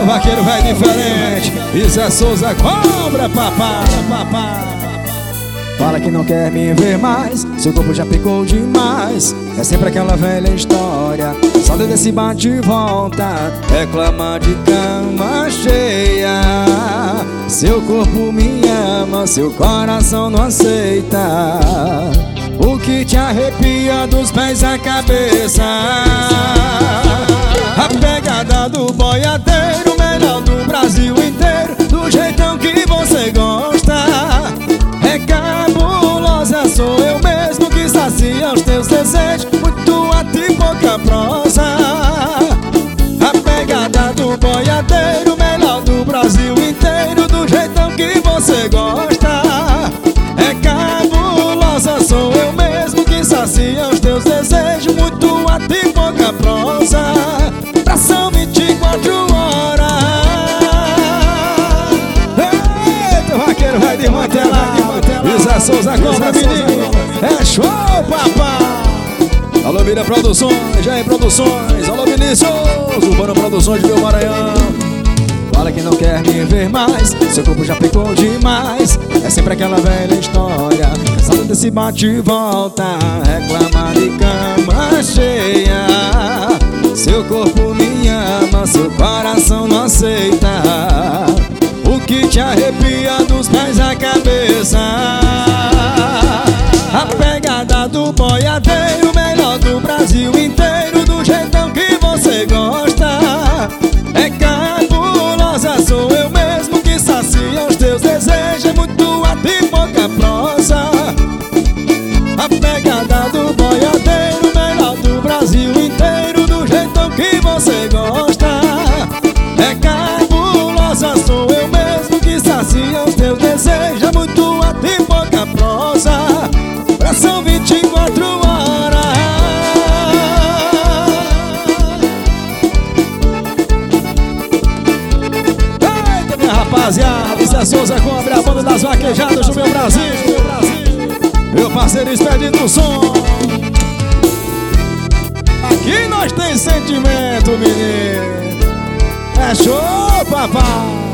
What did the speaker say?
O vaqueiro vai diferente. Isa Souza cobra, papá. Fala que não quer me ver mais, seu corpo já picou demais. É sempre aquela velha história, só desse bate e volta. Reclama de cama cheia. Seu corpo me ama, seu coração não aceita. O que te arrepia dos pés à cabeça. A pegada do boiadeiro, melhor do Brasil inteiro, do jeitão que você gosta. É cabulosa, sou eu mesmo que sacia os teus desejos. Muito ato e pouca prosa. A pegada do boiadeiro, melhor do Brasil inteiro, do jeitão que você gosta. É cabulosa, sou eu mesmo que sacia os teus desejos. Muito ato e pouca prosa. São 24 horas. Eita, o vaqueiro vai desmantelar. Isa Souza cobra, menino. É show, papai. Alô, Mira Produções, Jair Produções. Alô, Vinícius, Urbano Produções de Meu Maranhão. Fala que não quer me ver mais, seu corpo já pecou demais. É sempre aquela velha história, cansado desse bate e volta. Reclama de cama cheia. Seu corpo me ama, seu coração não aceita. O que te arrepia dos pés à cabeça. A pegada do boiadeiro, melhor do Brasil inteiro, do jeitão que você gosta. É cabulosa, sou eu mesmo que sacia os teus desejos. É muito ato e pouca prosa. A pegada do boiadeiro, melhor do Brasil inteiro, do jeitão que você gosta. É cabulosa, sou eu mesmo que sacia os teus desejos. É muito ato e pouca prosa. São 24 horas. Eita, minha rapaziada, Isa Souza cobra, a banda das vaquejadas do meu Brasil. Meu parceiro Expedito Som. Aqui nós tem sentimento, menino. É show, papai.